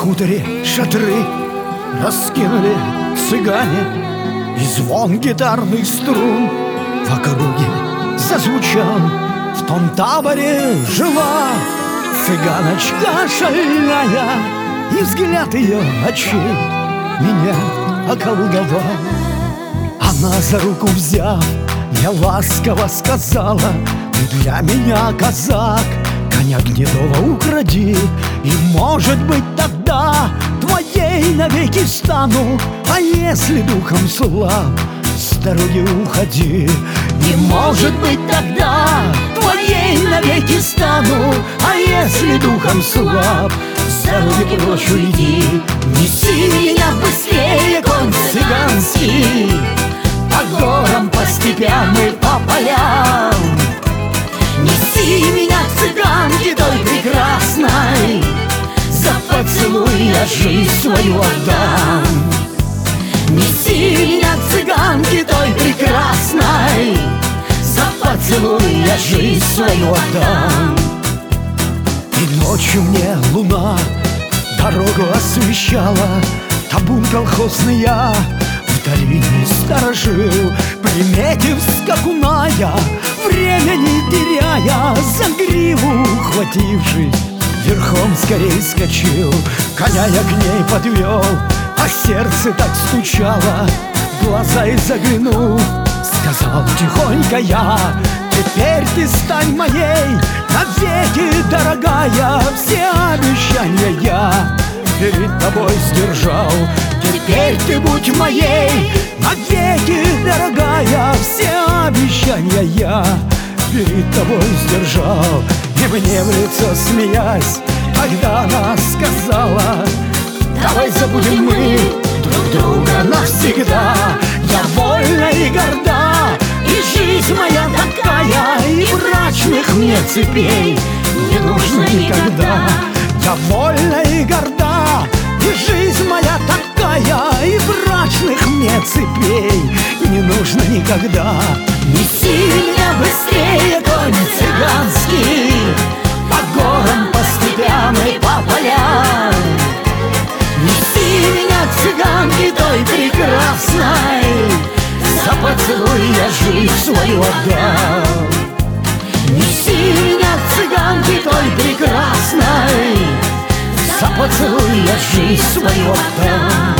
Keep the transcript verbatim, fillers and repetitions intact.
хуторе шатры раскинули цыгане, и звон гитарных струн в округе зазвучал. В том таборе жила цыганочка шальная, и взгляд ее очей меня околдовал. Она за руку взяв, мне ласково сказала: ты для меня казак, коня гнедого укради, и, может быть, тогда твоей навеки стану. А если духом слаб, с дороги уходи. И, может быть, тогда твоей навеки стану. А если духом слаб, с дороги прочь уйди. Неси меня быстрее, конь цыганский, по горам, по степям и по полям. Неси меня к цыганке той прекрасной, за поцелуй я жизнь свою отдам. Неси меня к цыганке той прекрасной, за поцелуй я жизнь свою отдам. И ночью мне луна дорогу освещала, табун колхозный я в долине сторожил. Приметив скакуна я, время не теряя, за гриву ухватившись, верхом скорей скачил. Коня я к ней подвел, а сердце так стучало. В глаза и заглянул, сказал тихонько я: теперь ты стань моей навеки, дорогая. Все обещания я перед тобой сдержал. Теперь ты будь моей навеки, дорогая. Все обещания я перед тобой сдержал. И мне в лицо смеясь, тогда она сказала: давай забудем мы друг друга навсегда. Я вольна и горда, и жизнь моя такая, и брачных мне цепей не нужно никогда. Я вольна и горда, и жизнь моя такая, и брачных мне цепей не нужно никогда. Неси меня быстрее, конь цыганский, по горам, по степям и по полям. Неси меня к цыганке той прекрасной, за поцелуй я жизнь свою отдам. Неси меня к цыганке той прекрасной, за поцелуй я жизнь свою отдам.